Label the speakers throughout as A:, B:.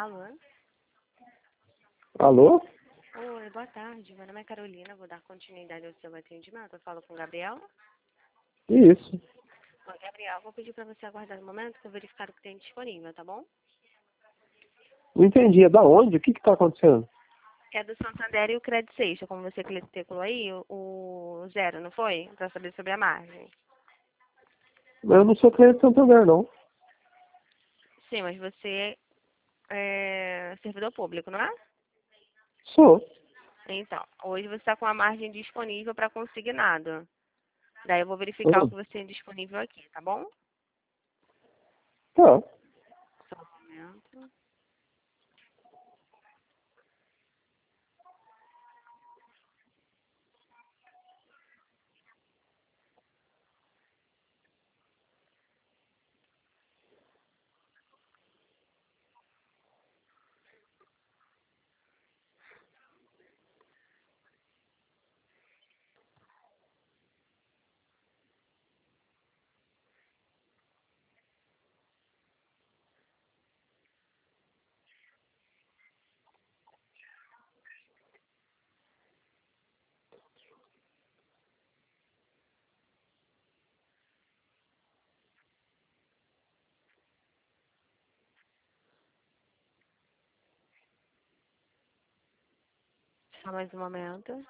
A: Alô?
B: Alô?
A: Oi, boa tarde. Meu nome é Carolina. Vou dar continuidade ao seu atendimento. Eu falo com o Gabriel.
B: Isso.
A: Oi, Gabriel. Vou pedir para você aguardar um momento para eu verificar o que tem disponível, tá bom?
B: Não entendi. É da onde? O que está acontecendo?
A: É do Santander e o Credit Seixo, como você cliquou aí, o zero, não foi? Para saber sobre a margem.
B: Eu não sou cliente do Santander, não.
A: Sim, mas você é servidor público, não é?
B: Sou.
A: Então, hoje você está com a margem disponível para consignado. Daí eu vou verificar o
B: Hum.
A: que você tem disponível aqui, tá bom?
B: Tá.
A: Só um momento. Só mais um momento.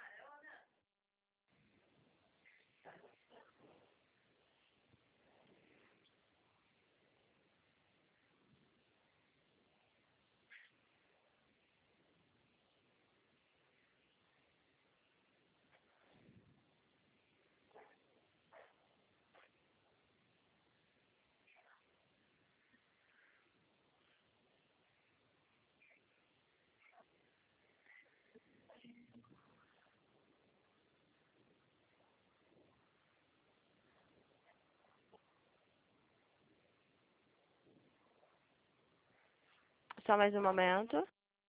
A: Só mais um momento.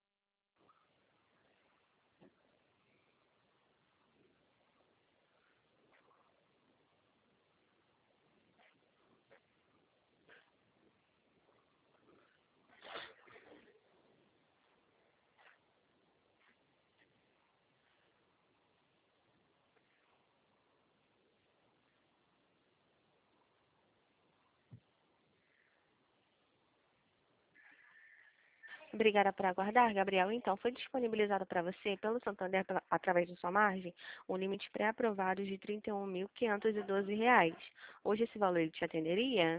A: Obrigada por aguardar, Gabriel. Então, foi disponibilizado para você, pelo Santander, através da sua margem, um limite pré-aprovado de R$ 31.512. Hoje esse valor ele te atenderia?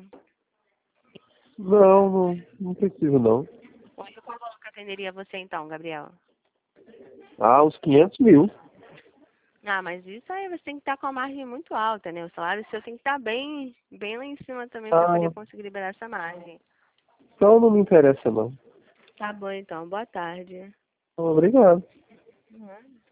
B: Não preciso, não.
A: Hoje qual valor que atenderia você então, Gabriel?
B: Ah, uns 500 mil.
A: Ah, mas isso aí você tem que estar com a margem muito alta, né? O salário seu tem que estar bem lá em cima também para
B: Ah,
A: poder conseguir liberar essa margem.
B: então não me interessa, não.
A: Tá bom, então. Boa tarde.
B: Obrigado.
A: Uhum.